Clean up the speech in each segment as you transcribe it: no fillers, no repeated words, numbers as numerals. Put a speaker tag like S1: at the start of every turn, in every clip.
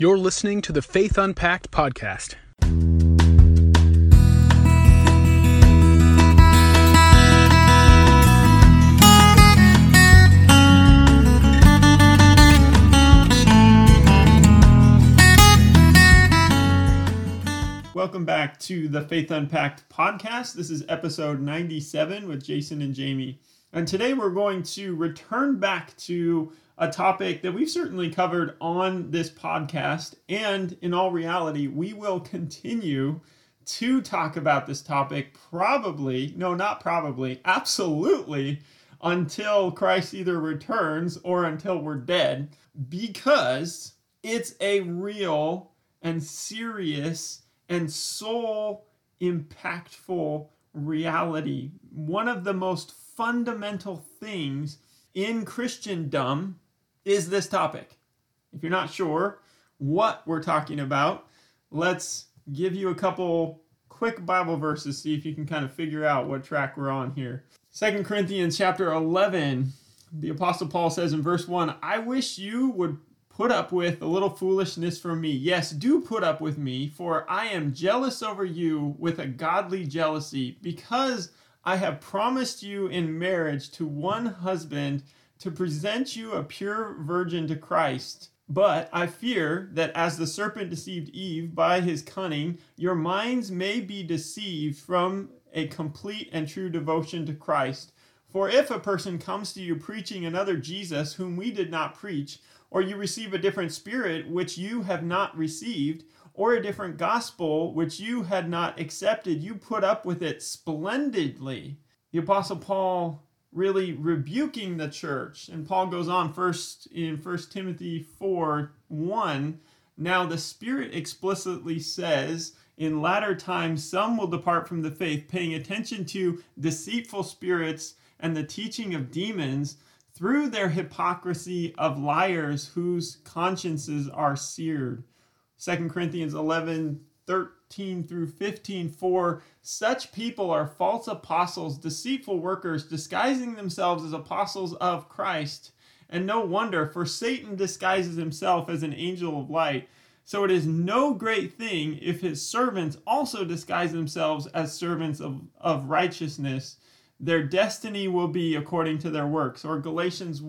S1: You're listening to the Faith Unpacked podcast.
S2: Welcome back to the Faith Unpacked podcast. This is episode 97 with Jason and Jamie. And today we're going to return back to a topic that we've certainly covered on this podcast. And in all reality, we will continue to talk about this topic absolutely until Christ either returns or until we're dead, because it's a real and serious and soul impactful reality. One of the most fundamental things in Christendom is this topic. If you're not sure what we're talking about, let's give you a couple quick Bible verses, see if you can kind of figure out what track we're on here. 2 Corinthians chapter 11, the Apostle Paul says in verse 1, "I wish you would put up with a little foolishness from me. Yes, do put up with me, for I am jealous over you with a godly jealousy, because I have promised you in marriage to one husband to present you a pure virgin to Christ. But I fear that as the serpent deceived Eve by his cunning, your minds may be deceived from a complete and true devotion to Christ. For if a person comes to you preaching another Jesus whom we did not preach, or you receive a different spirit which you have not received, or a different gospel which you had not accepted, you put up with it splendidly." The Apostle Paul really rebuking the church. And Paul goes on first in 1 Timothy 4:1, "Now the Spirit explicitly says, in latter times some will depart from the faith, paying attention to deceitful spirits and the teaching of demons, through their hypocrisy of liars whose consciences are seared." 2 Corinthians 11:13 through 15, "For such people are false apostles, deceitful workers, disguising themselves as apostles of Christ. And no wonder, for Satan disguises himself as an angel of light. So it is no great thing if his servants also disguise themselves as servants of righteousness. Their destiny will be according to their works." Or Galatians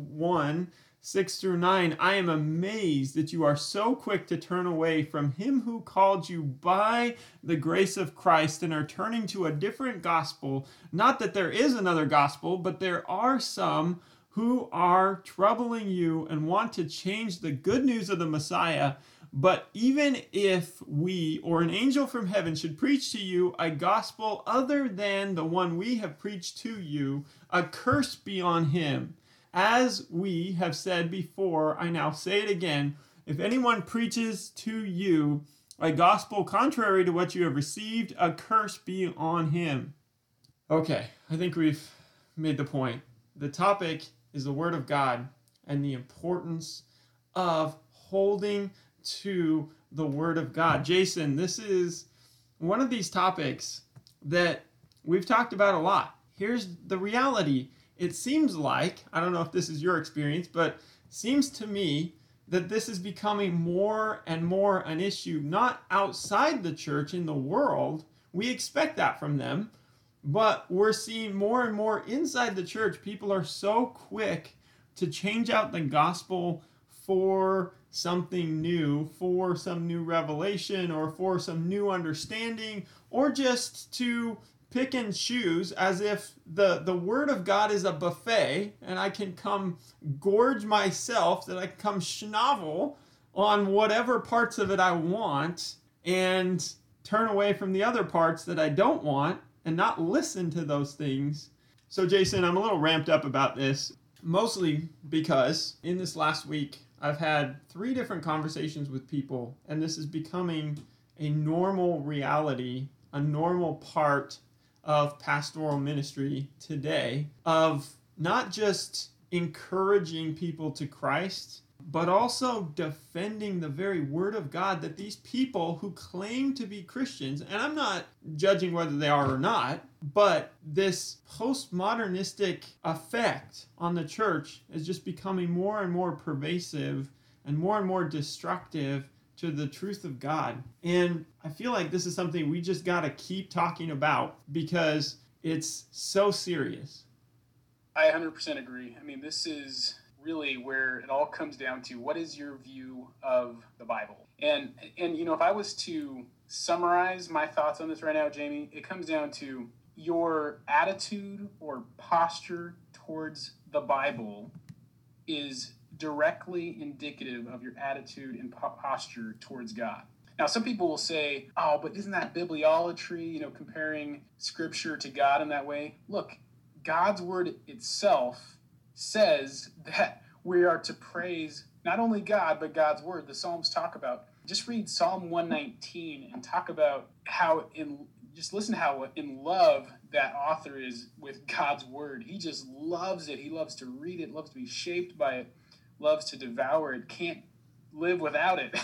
S2: 1:6 through 9, "I am amazed that you are so quick to turn away from him who called you by the grace of Christ and are turning to a different gospel. Not that there is another gospel, but there are some who are troubling you and want to change the good news of the Messiah. But even if we or an angel from heaven should preach to you a gospel other than the one we have preached to you, a curse be on him. As we have said before, I now say it again, if anyone preaches to you a gospel contrary to what you have received, a curse be on him." Okay, I think we've made the point. The topic is the Word of God and the importance of holding to the Word of God. Jason, this is one of these topics that we've talked about a lot. Here's the reality. It seems like, I don't know if this is your experience, but seems to me that this is becoming more and more an issue, not outside the church, in the world. We expect that from them, but we're seeing more and more inside the church. People are so quick to change out the gospel for something new, for some new revelation, or for some new understanding, or just to pick and choose as if the Word of God is a buffet and I can come gorge myself, that I can come schnovel on whatever parts of it I want and turn away from the other parts that I don't want and not listen to those things. So Jason, I'm a little ramped up about this, mostly because in this last week, I've had 3 different conversations with people, and this is becoming a normal reality, a normal part of pastoral ministry today, of not just encouraging people to Christ, but also defending the very Word of God that these people who claim to be Christians, and I'm not judging whether they are or not, but this postmodernistic effect on the church is just becoming more and more pervasive and more destructive to the truth of God. And I feel like this is something we just got to keep talking about because it's so serious.
S3: I 100% agree. I mean, this is really where it all comes down to what is your view of the Bible? And if I was to summarize my thoughts on this right now, Jamie, it comes down to your attitude or posture towards the Bible is directly indicative of your attitude and posture towards God. Now, some people will say, oh, but isn't that bibliolatry, comparing Scripture to God in that way? Look, God's word itself says that we are to praise not only God, but God's word. The Psalms talk about, just read Psalm 119 and talk about just listen how in love that author is with God's word. He just loves it. He loves to read it, loves to be shaped by it, loves to devour it, can't live without it.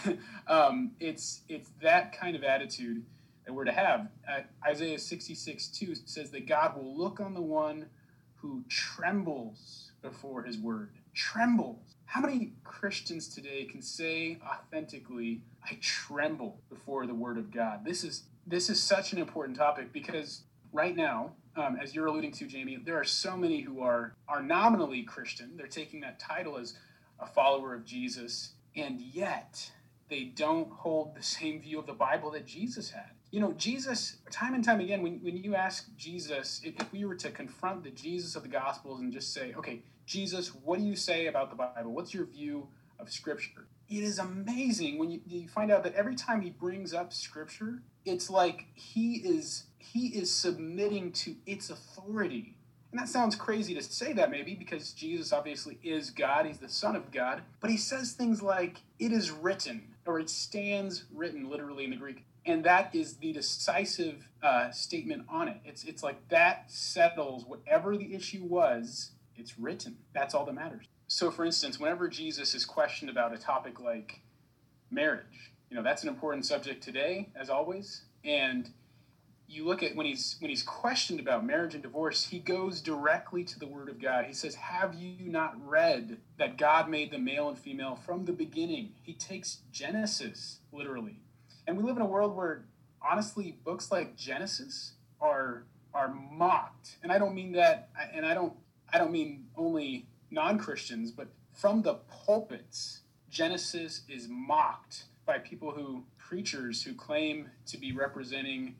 S3: It's that kind of attitude that we're to have. Isaiah 66:2 says that God will look on the one who trembles before his word. Trembles. How many Christians today can say authentically, I tremble before the word of God? This is such an important topic because right now, as you're alluding to, Jamie, there are so many who are nominally Christian. They're taking that title as a follower of Jesus, and yet they don't hold the same view of the Bible that Jesus had. Jesus, time and time again, when you ask Jesus, if we were to confront the Jesus of the Gospels and just say, okay, Jesus, what do you say about the Bible? What's your view of Scripture? It is amazing when you find out that every time he brings up Scripture, it's like he is submitting to its authority. And that sounds crazy to say that maybe because Jesus obviously is God. He's the Son of God. But he says things like, it is written, or it stands written, literally in the Greek. And that is the decisive statement on it. It's like that settles whatever the issue was, it's written. That's all that matters. So, for instance, whenever Jesus is questioned about a topic like marriage, that's an important subject today, as always. And you look at when he's questioned about marriage and divorce, he goes directly to the Word of God. He says, have you not read that God made the male and female from the beginning? He takes Genesis, literally. And we live in a world where, honestly, books like Genesis are mocked. And I don't mean that, and I don't mean only non-Christians, but from the pulpits, Genesis is mocked by preachers who claim to be representing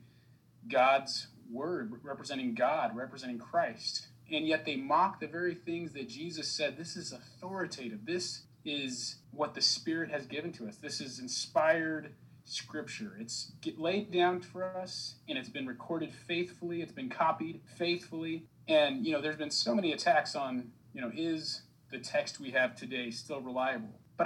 S3: God's word, representing God, representing Christ. And yet they mock the very things that Jesus said, this is authoritative. This is what the Spirit has given to us. This is inspired Scripture. It's laid down for us, and it's been recorded faithfully. It's been copied faithfully. And, there's been so many attacks on, is the text we have today still reliable? But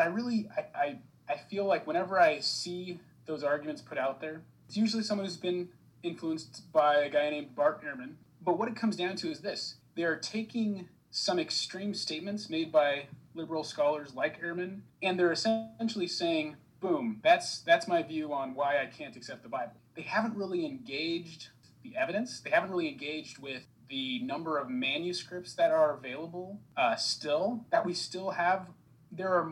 S3: I feel like whenever I see those arguments put out there, it's usually someone who's been influenced by a guy named Bart Ehrman. But what it comes down to is this. They are taking some extreme statements made by liberal scholars like Ehrman, and they're essentially saying, boom, that's my view on why I can't accept the Bible. They haven't really engaged the evidence. They haven't really engaged with the number of manuscripts that are available that we still have. There's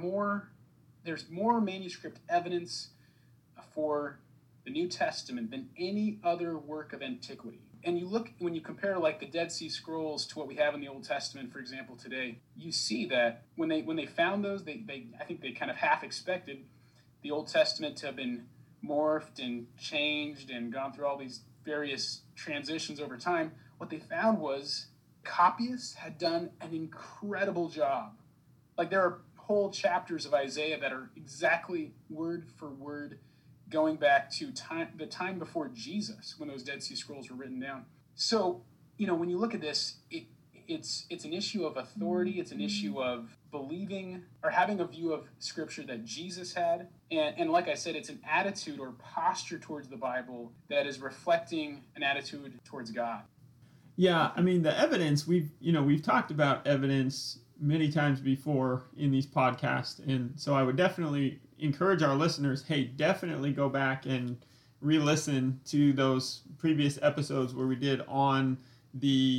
S3: more manuscript evidence for the New Testament than any other work of antiquity. And when you compare like the Dead Sea Scrolls to what we have in the Old Testament, for example, today, you see that when they found those, I think they kind of half expected the Old Testament to have been morphed and changed and gone through all these various transitions over time. What they found was copyists had done an incredible job. Like there are whole chapters of Isaiah that are exactly word for word going back to the time before Jesus when those Dead Sea Scrolls were written down. So, when you look at this, it's an issue of authority. It's an issue of believing or having a view of Scripture that Jesus had. And like I said, it's an attitude or posture towards the Bible that is reflecting an attitude towards God.
S2: Yeah, I mean, the evidence, we've talked about evidence many times before in these podcasts. And so I would definitely encourage our listeners, hey, definitely go back and re-listen to those previous episodes where we did on the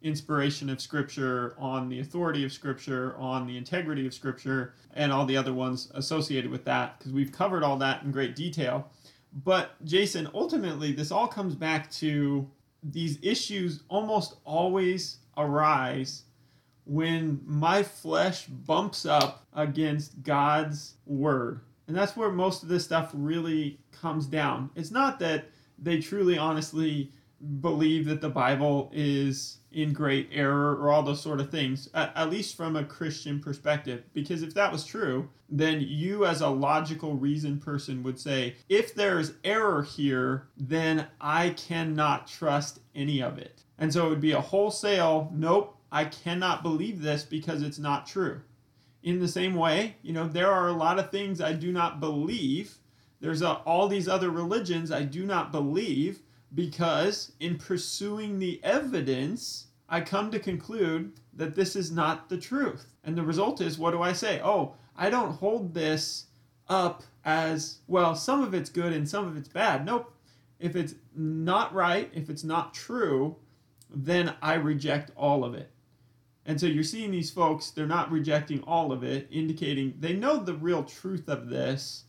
S2: inspiration of Scripture, on the authority of Scripture, on the integrity of Scripture, and all the other ones associated with that, because we've covered all that in great detail. But Jason, ultimately, this all comes back to these issues almost always arise when my flesh bumps up against God's word. And that's where most of this stuff really comes down. It's not that they truly, honestly believe that the Bible is in great error or all those sort of things, at least from a Christian perspective. Because if that was true, then you as a logical reasoned person would say, if there's error here, then I cannot trust any of it. And so it would be a wholesale, nope, I cannot believe this because it's not true. In the same way, there are a lot of things I do not believe. There's all these other religions I do not believe, because in pursuing the evidence, I come to conclude that this is not the truth. And the result is, what do I say? Oh, I don't hold this up as, well, some of it's good and some of it's bad. Nope. If it's not right, if it's not true, then I reject all of it. And so you're seeing these folks, they're not rejecting all of it, indicating they know the real truth of this,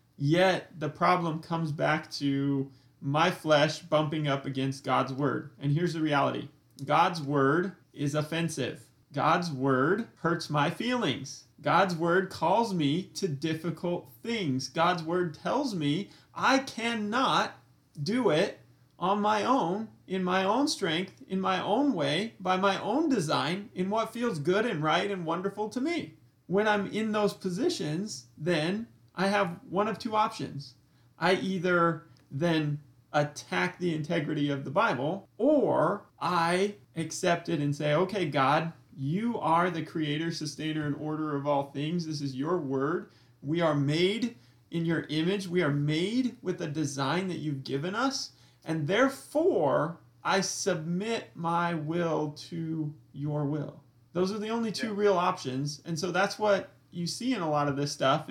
S2: yet the problem comes back to my flesh bumping up against God's word. And here's the reality. God's word is offensive. God's word hurts my feelings. God's word calls me to difficult things. God's word tells me I cannot do it on my own, in my own strength, in my own way, by my own design, in what feels good and right and wonderful to me. When I'm in those positions, then I have one of two options. I either then attack the integrity of the Bible, or I accept it and say, okay, God, you are the creator, sustainer, and orderer of all things. This is your word. We are made in your image. We are made with a design that you've given us. And therefore, I submit my will to your will. Those are the only two real options. And so that's what you see in a lot of this stuff.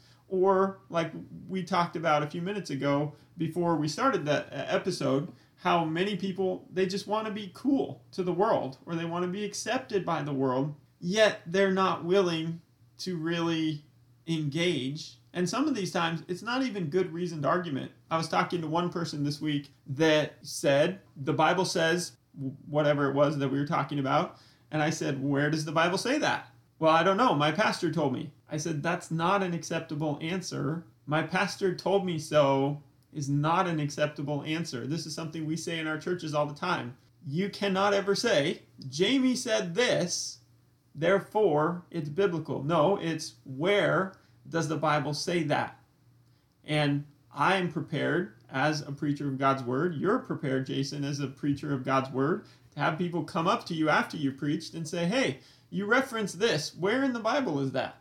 S2: Or like we talked about a few minutes ago before we started that episode, how many people, they just want to be cool to the world, or they want to be accepted by the world, yet they're not willing to really engage. And some of these times, it's not even good reasoned argument. I was talking to one person this week that said, the Bible says whatever it was that we were talking about. And I said, where does the Bible say that? Well, I don't know. My pastor told me. I said, that's not an acceptable answer. My pastor told me so is not an acceptable answer. This is something we say in our churches all the time. You cannot ever say, Jamie said this, therefore it's biblical. No, it's where does the Bible say that? And I am prepared as a preacher of God's word. You're prepared, Jason, as a preacher of God's word, to have people come up to you after you preached and say, hey, you reference this. Where in the Bible is that?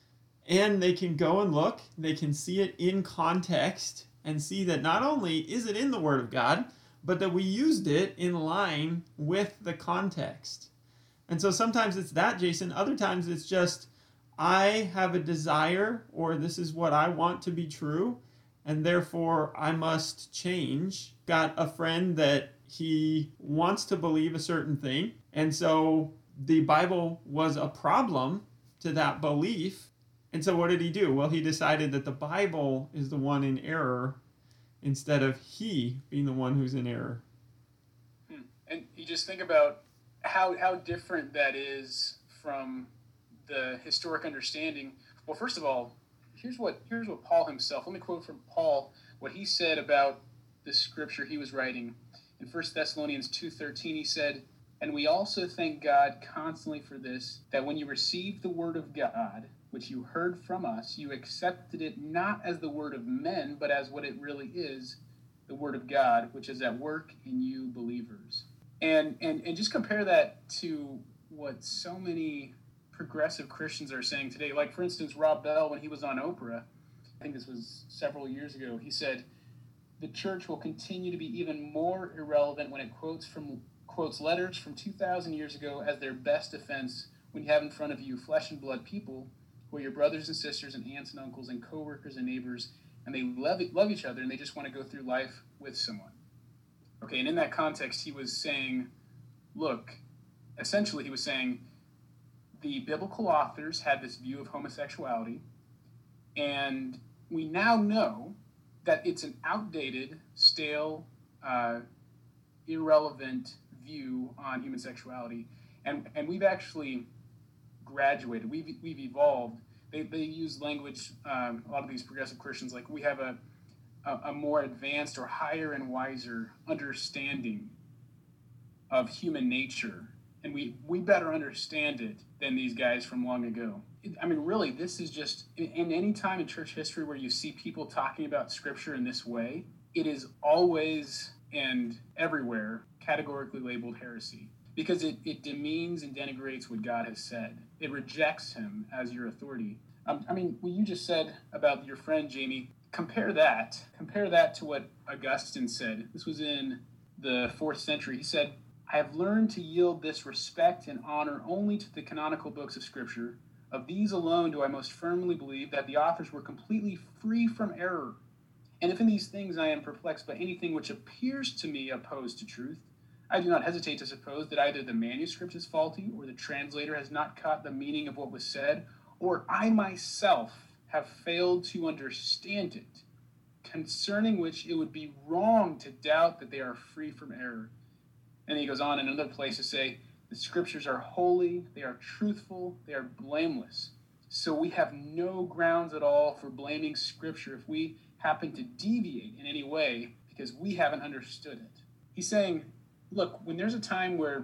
S2: And they can go and look. They can see it in context and see that not only is it in the Word of God, but that we used it in line with the context. And so sometimes it's that, Jason. Other times it's just, I have a desire, or this is what I want to be true, and therefore I must change. Got a friend that he wants to believe a certain thing, and so the Bible was a problem to that belief. And so what did he do? Well, he decided that the Bible is the one in error instead of he being the one who's in error.
S3: And you just think about how different that is from the historic understanding. Well, first of all, here's what Paul himself, let me quote from Paul, what he said about the scripture he was writing. In 1 Thessalonians 2:13, he said, "And we also thank God constantly for this, that when you received the word of God, which you heard from us, you accepted it not as the word of men, but as what it really is, the word of God, which is at work in you believers." And just compare that to what so many progressive Christians are saying today. Like, for instance, Rob Bell, when he was on Oprah, I think this was several years ago, he said, the church will continue to be even more irrelevant when it quotes letters from 2,000 years ago as their best defense when you have in front of you flesh and blood people who are your brothers and sisters and aunts and uncles and coworkers and neighbors, and they love each other and they just want to go through life with someone. Okay, and in that context, he was saying, look, essentially he was saying the biblical authors had this view of homosexuality, and we now know that it's an outdated, stale, irrelevant view on human sexuality, and we've actually graduated. We've evolved. They use language. A lot of these progressive Christians, like, we have a more advanced or higher and wiser understanding of human nature, and we better understand it than these guys from long ago. I mean, really, this is just, in any time in church history where you see people talking about Scripture in this way, it is always and everywhere categorically labeled heresy, because it demeans and denigrates what God has said. It rejects him as your authority. I mean, what you just said about your friend, Jamie, compare that to what Augustine said. This was in the 4th century. He said, "I have learned to yield this respect and honor only to the canonical books of Scripture. Of these alone do I most firmly believe that the authors were completely free from error. And if in these things I am perplexed by anything which appears to me opposed to truth, I do not hesitate to suppose that either the manuscript is faulty, or the translator has not caught the meaning of what was said, or I myself have failed to understand it, concerning which it would be wrong to doubt that they are free from error." And he goes on in another place to say, "The Scriptures are holy, they are truthful, they are blameless. So we have no grounds at all for blaming Scripture if we happen to deviate in any way because we haven't understood it." He's saying, look, when there's a time where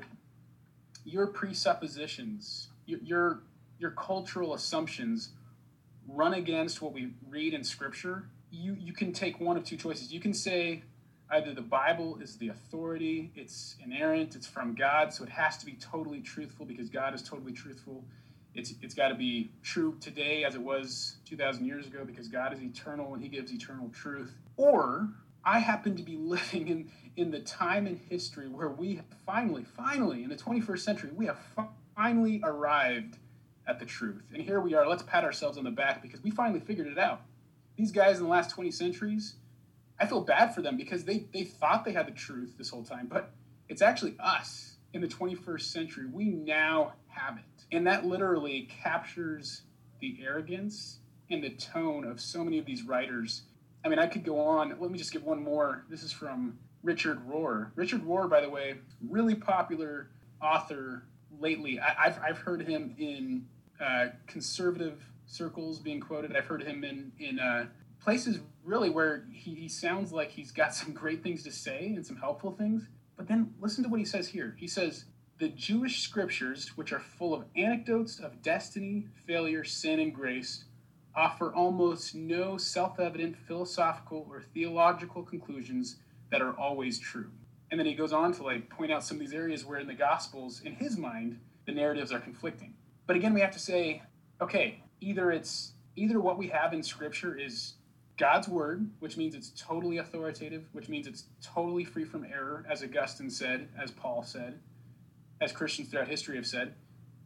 S3: your presuppositions, your cultural assumptions run against what we read in Scripture, you can take one of two choices. You can say either the Bible is the authority, it's inerrant, it's from God, so it has to be totally truthful because God is totally truthful. It's got to be true today as it was 2,000 years ago because God is eternal and he gives eternal truth. Or I happen to be living in the time in history where we finally, in the 21st century, we have finally arrived at the truth. And here we are. Let's pat ourselves on the back because we finally figured it out. These guys in the last 20 centuries, I feel bad for them because they thought they had the truth this whole time, but it's actually us in the 21st century. We now have it. And that literally captures the arrogance and the tone of so many of these writers. I mean, I could go on. Let me just give one more. This is from Richard Rohr. Richard Rohr, by the way, really popular author lately. I've heard him in conservative circles being quoted. I've heard him in places really where he sounds like he's got some great things to say and some helpful things. But then listen to what he says here. He says, "The Jewish scriptures, which are full of anecdotes of destiny, failure, sin, and grace, offer almost no self-evident philosophical or theological conclusions that are always true." And then he goes on to point out some of these areas where in the Gospels, in his mind, the narratives are conflicting. But again, we have to say, okay, either what we have in Scripture is God's word, which means it's totally authoritative, which means it's totally free from error, as Augustine said, as Paul said, as Christians throughout history have said,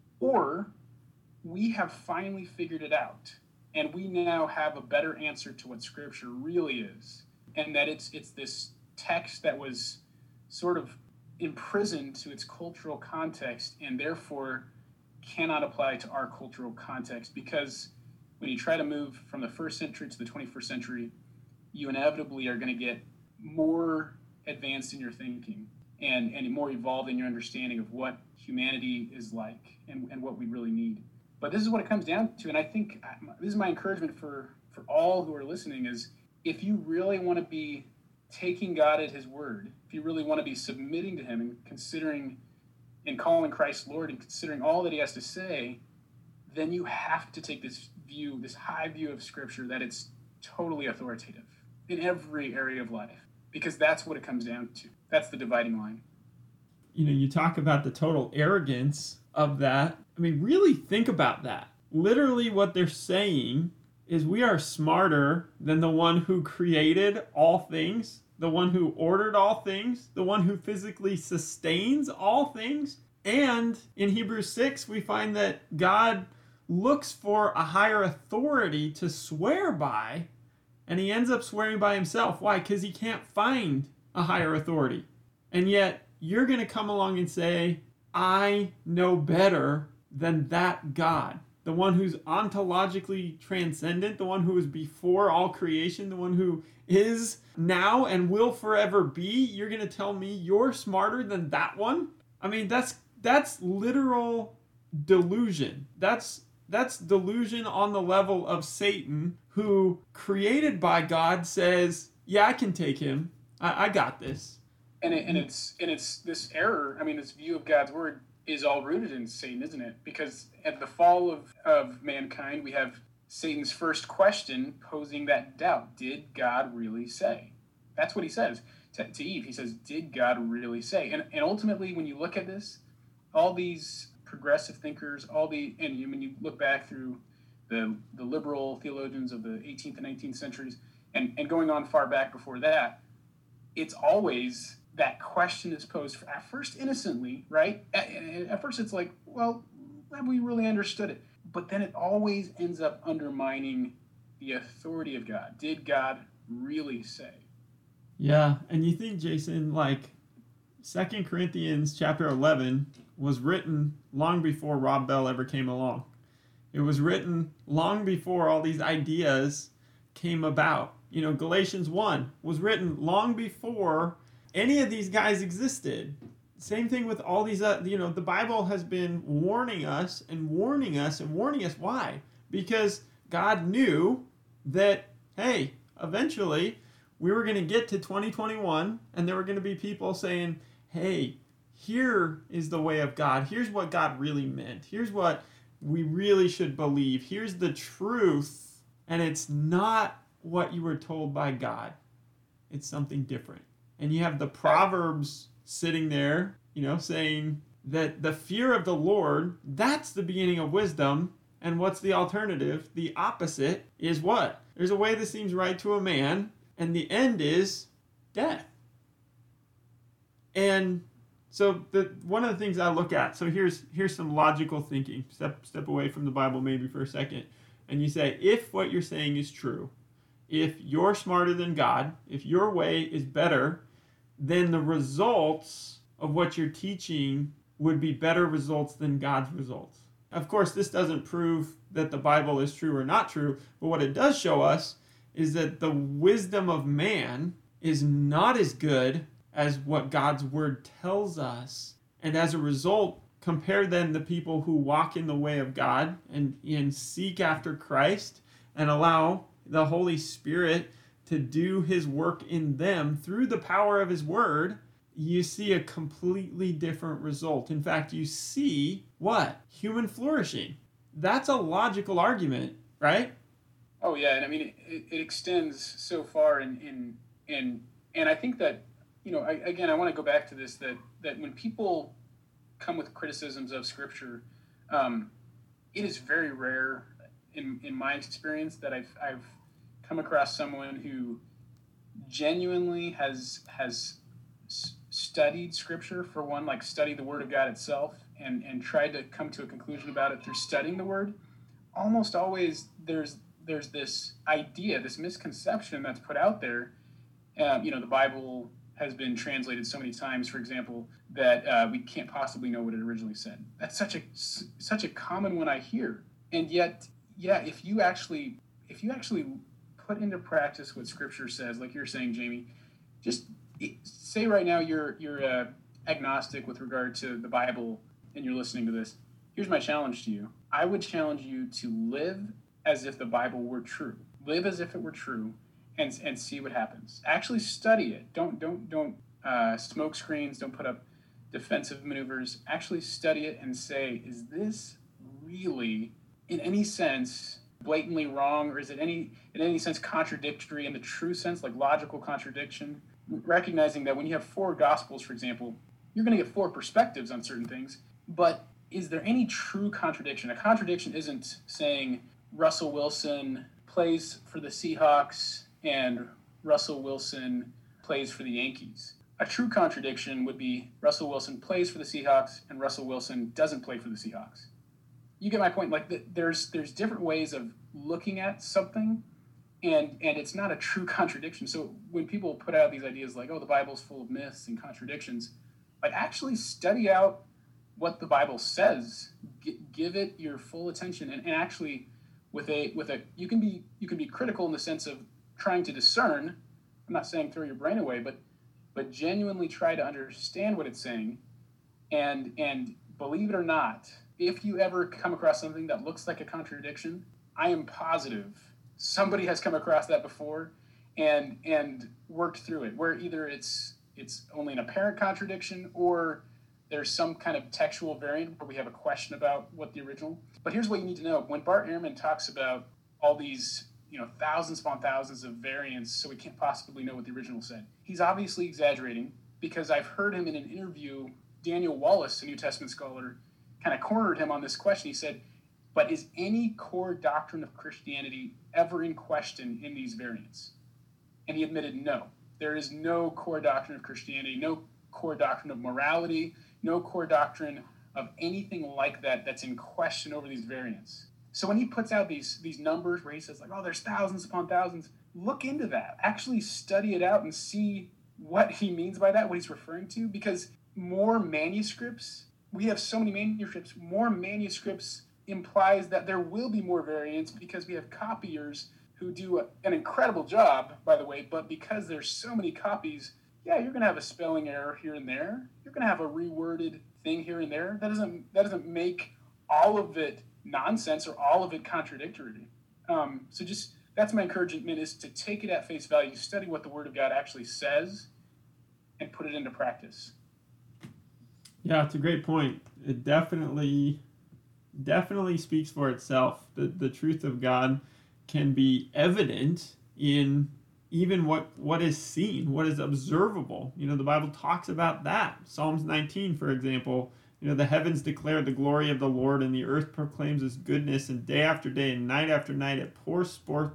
S3: or we have finally figured it out, and we now have a better answer to what Scripture really is, and that it's this text that was sort of imprisoned to its cultural context and therefore cannot apply to our cultural context, because when you try to move from the 1st century to the 21st century, you inevitably are going to get more advanced in your thinking and more evolved in your understanding of what humanity is like and what we really need. But this is what it comes down to, and I think this is my encouragement for all who are listening, is if you really want to be taking God at his word, if you really want to be submitting to him and considering and calling Christ Lord and considering all that he has to say, then you have to take this view, this high view of Scripture, that it's totally authoritative in every area of life, because that's what it comes down to. That's the dividing line.
S2: You talk about the total arrogance of that. I mean, really think about that. Literally what they're saying is we are smarter than the one who created all things, the one who ordered all things, the one who physically sustains all things. And in Hebrews 6, we find that God looks for a higher authority to swear by, and he ends up swearing by himself. Why? Because he can't find a higher authority. And yet, you're going to come along and say, I know better than that God. The one who's ontologically transcendent, the one who is before all creation, the one who is now and will forever be. You're going to tell me you're smarter than that one? I mean, that's literal delusion. That's delusion on the level of Satan, who, created by God, says, yeah, I can take him. I got this.
S3: And it's this error. I mean, this view of God's word is all rooted in Satan, isn't it? Because at the fall of mankind, we have Satan's first question posing that doubt. Did God really say? That's what he says to Eve. He says, did God really say? And ultimately, when you look at this, all these progressive thinkers, and when you look back through the liberal theologians of the 18th and 19th centuries, and going on far back before that, it's always that question is posed at first innocently, right? At first it's like, well, have we really understood it? But then it always ends up undermining the authority of God. Did God really say?
S2: Yeah, and you think, Jason, like 2 Corinthians chapter 11 was written long before Rob Bell ever came along. It was written long before all these ideas came about. You know, Galatians 1 was written long before any of these guys existed. Same thing with all these, the Bible has been warning us and warning us and warning us. Why? Because God knew that, hey, eventually we were going to get to 2021 and there were going to be people saying, hey, here is the way of God. Here's what God really meant. Here's what we really should believe. Here's the truth. And it's not what you were told by God. It's something different. And you have the Proverbs sitting there, saying that the fear of the Lord, that's the beginning of wisdom. And what's the alternative? The opposite is what? There's a way that seems right to a man, and the end is death. And so one of the things I look at, so here's some logical thinking. Step away from the Bible maybe for a second. And you say, if what you're saying is true, if you're smarter than God, if your way is better, then the results of what you're teaching would be better results than God's results. Of course, this doesn't prove that the Bible is true or not true, but what it does show us is that the wisdom of man is not as good as what God's word tells us. And as a result, compare then the people who walk in the way of God and seek after Christ and allow the Holy Spirit to do his work in them through the power of his word, you see a completely different result. In fact, you see what? Human flourishing. That's a logical argument, right?
S3: Oh yeah, and I mean it extends so far, and I think that I want to go back to this that when people come with criticisms of Scripture, it is very rare in my experience that I've come across someone who genuinely has studied Scripture, for one, like studied the Word of God itself and tried to come to a conclusion about it through studying the Word. Almost always there's this idea, this misconception that's put out there. The Bible has been translated so many times, for example, that we can't possibly know what it originally said. That's such a common one I hear. And yet, yeah, if you actually put into practice what Scripture says, like you're saying, Jamie, just say right now you're agnostic with regard to the Bible and you're listening to this. Here's my challenge to you. I would challenge you to live as if the Bible were true. Live as if it were true, and see what happens. Actually study it. Don't smoke screens. Don't put up defensive maneuvers. Actually study it and say, is this really, in any sense, blatantly wrong, or is it in any sense contradictory in the true sense, like logical contradiction? Recognizing that when you have 4 Gospels, for example, you're going to get 4 perspectives on certain things, but is there any true contradiction? A contradiction isn't saying Russell Wilson plays for the Seahawks and Russell Wilson plays for the Yankees. A true contradiction would be Russell Wilson plays for the Seahawks and Russell Wilson doesn't play for the Seahawks. You get my point. Like there's different ways of looking at something, and it's not a true contradiction. So when people put out these ideas like, oh, the Bible's full of myths and contradictions, like actually study out what the Bible says. Give it your full attention, and actually, with a you can be critical in the sense of trying to discern. I'm not saying throw your brain away, but genuinely try to understand what it's saying, and believe it or not, if you ever come across something that looks like a contradiction, I am positive somebody has come across that before and worked through it, where either it's only an apparent contradiction or there's some kind of textual variant where we have a question about what the original. But here's what you need to know. When Bart Ehrman talks about all these, thousands upon thousands of variants, so we can't possibly know what the original said, he's obviously exaggerating, because I've heard him in an interview, Daniel Wallace, a New Testament scholar, kind of cornered him on this question. He said, but is any core doctrine of Christianity ever in question in these variants? And he admitted no. There is no core doctrine of Christianity, no core doctrine of morality, no core doctrine of anything like that that's in question over these variants. So when he puts out these numbers where he says, like, oh, there's thousands upon thousands, look into that. Actually study it out and see what he means by that, what he's referring to, because more manuscripts, we have so many manuscripts, more manuscripts implies that there will be more variants, because we have copiers who do an incredible job, by the way, but because there's so many copies, yeah, you're going to have a spelling error here and there. You're going to have a reworded thing here and there. That doesn't make all of it nonsense or all of it contradictory. So just, that's my encouragement, is to take it at face value, study what the Word of God actually says, and put it into practice.
S2: Yeah, it's a great point. It definitely speaks for itself. The truth of God can be evident in even what is seen, what is observable. The Bible talks about that. Psalms 19, for example, the heavens declare the glory of the Lord, and the earth proclaims his goodness, and day after day and night after night it pours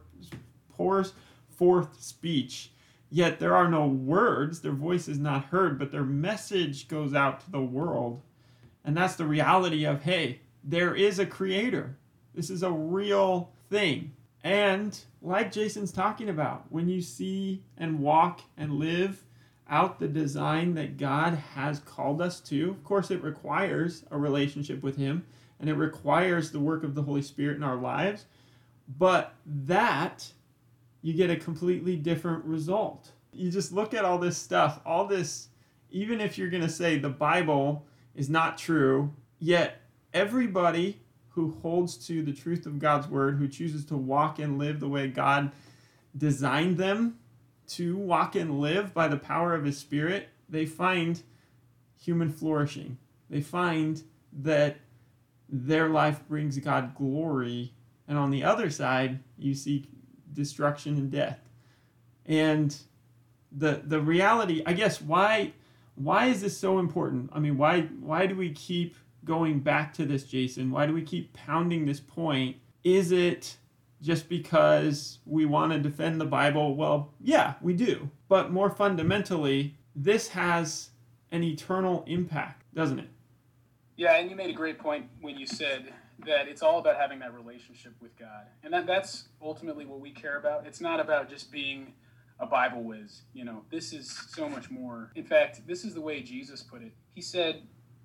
S2: forth speech. Yet there are no words, their voice is not heard, but their message goes out to the world. And that's the reality of, hey, there is a creator. This is a real thing. And like Jason's talking about, when you see and walk and live out the design that God has called us to, of course it requires a relationship with him, and it requires the work of the Holy Spirit in our lives, but that you get a completely different result. You just look at all this stuff, all this, even if you're going to say the Bible is not true, yet everybody who holds to the truth of God's word, who chooses to walk and live the way God designed them to walk and live by the power of his Spirit, they find human flourishing. They find that their life brings God glory. And on the other side, you see destruction and death. And the reality, I guess, why is this so important? I mean, why do we keep going back to this, Jason? Why do we keep pounding this point? Is it just because we want to defend the Bible? Well, yeah, we do. But more fundamentally, this has an eternal impact, doesn't it?
S3: Yeah, and you made a great point when you said that it's all about having that relationship with God. And that's ultimately what we care about. It's not about just being a Bible whiz. This is so much more. In fact, this is the way Jesus put it. He said,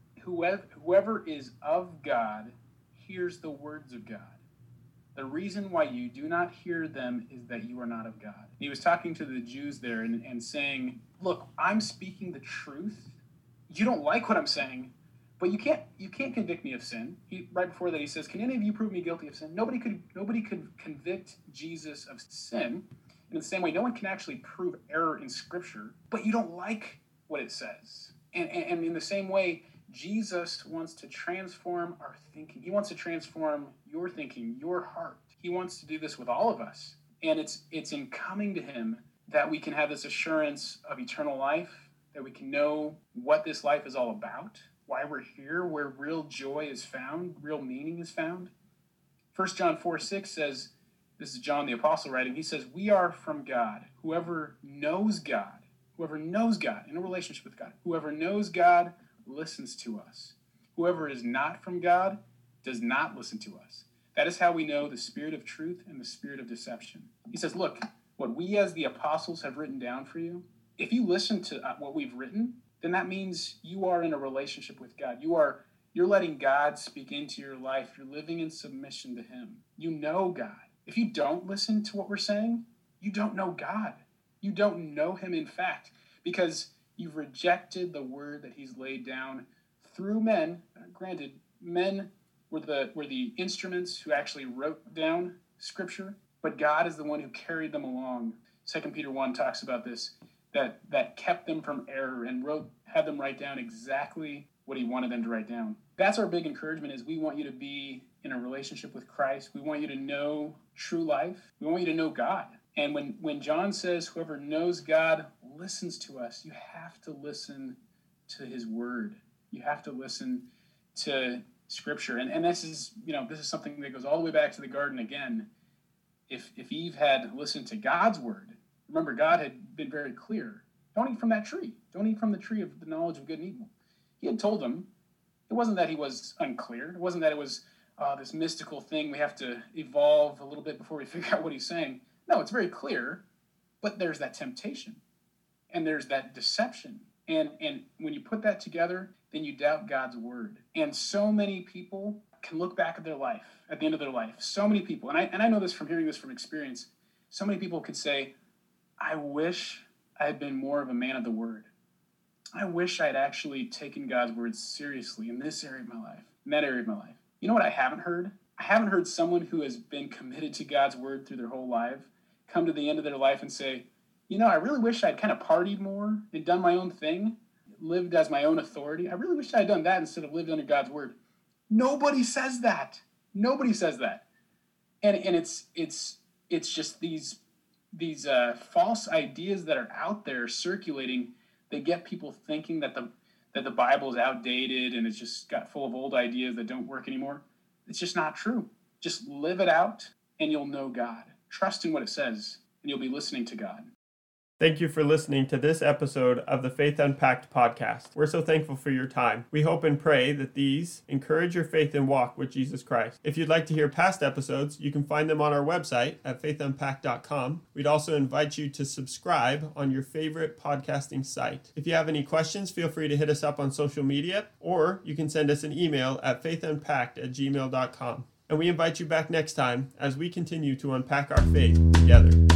S3: whoever is of God hears the words of God. The reason why you do not hear them is that you are not of God. He was talking to the Jews there and saying, look, I'm speaking the truth. You don't like what I'm saying, but you can't convict me of sin. Right before that, he says, can any of you prove me guilty of sin? Nobody could convict Jesus of sin. In the same way, no one can actually prove error in Scripture, but you don't like what it says. And in the same way, Jesus wants to transform our thinking. He wants to transform your thinking, your heart. He wants to do this with all of us. And it's in coming to him that we can have this assurance of eternal life, that we can know what this life is all about, why we're here, where real joy is found, real meaning is found. 1 John 4:6 says, this is John the Apostle writing, he says, we are from God. Whoever knows God in a relationship with God, whoever knows God listens to us. Whoever is not from God does not listen to us. That is how we know the spirit of truth and the spirit of deception. He says, look, what we as the apostles have written down for you, if you listen to what we've written, then that means you are in a relationship with God. You are You're letting God speak into your life. You're living in submission to him. You know God. If you don't listen to what we're saying, you don't know God. You don't know him in fact, because you've rejected the word that he's laid down through men. Granted, men were the instruments who actually wrote down Scripture, but God is the one who carried them along. 2 Peter 1 talks about this, that kept them from error and had them write down exactly what he wanted them to write down. That's our big encouragement, is we want you to be in a relationship with Christ. We want you to know true life. We want you to know God. And when John says whoever knows God listens to us, you have to listen to his word. You have to listen to Scripture. And this is something that goes all the way back to the garden again. If Eve had listened to God's word, remember, God had been very clear. Don't eat from that tree. Don't eat from the tree of the knowledge of good and evil. He had told them. It wasn't that he was unclear. It wasn't that it was this mystical thing we have to evolve a little bit before we figure out what he's saying. No, it's very clear, but there's that temptation, and there's that deception. And when you put that together, then you doubt God's word. And so many people can look back at their life, at the end of their life. So many people, and I know this from hearing this from experience, so many people could say, I wish I had been more of a man of the word. I wish I had actually taken God's word seriously in this area of my life, in that area of my life. You know what I haven't heard? I haven't heard someone who has been committed to God's word through their whole life come to the end of their life and say, I really wish I'd kind of partied more and done my own thing, lived as my own authority. I really wish I had done that instead of lived under God's word. Nobody says that. Nobody says that. And it's just these false ideas that are out there circulating. They get people thinking that the Bible is outdated and it's just got full of old ideas that don't work anymore. It's just not true. Just live it out and you'll know God. Trust in what it says and you'll be listening to God.
S2: Thank you for listening to this episode of the Faith Unpacked podcast. We're so thankful for your time. We hope and pray that these encourage your faith and walk with Jesus Christ. If you'd like to hear past episodes, you can find them on our website at faithunpacked.com. We'd also invite you to subscribe on your favorite podcasting site. If you have any questions, feel free to hit us up on social media, or you can send us an email at faithunpacked@gmail.com. And we invite you back next time as we continue to unpack our faith together.